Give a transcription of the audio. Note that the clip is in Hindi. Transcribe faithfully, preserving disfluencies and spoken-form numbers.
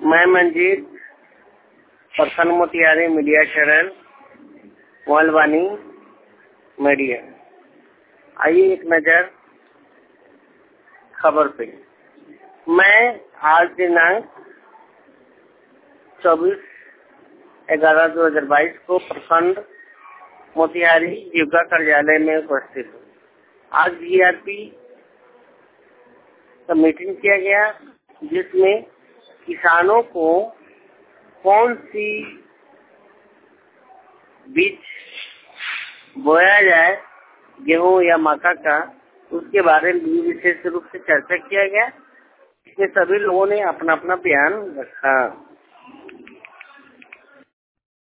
मैं Manjeet Prasanna Motihari media channel mobile media. आइए एक नजर खबर पे। मैं आज दिनांक चौबीस ग्यारह दो हजार बाईस को प्रखंड मोतिहारी जीविका कार्यालय में उपस्थित हूँ। आज वीआरपी का मीटिंग किया गया, जिसमें किसानों को कौन सी बीज बोया जाए, गेहूं या मक्का का, उसके बारे में विशेष रूप से चर्चा किया गया। इसमें सभी लोगों ने अपना अपना बयान रखा।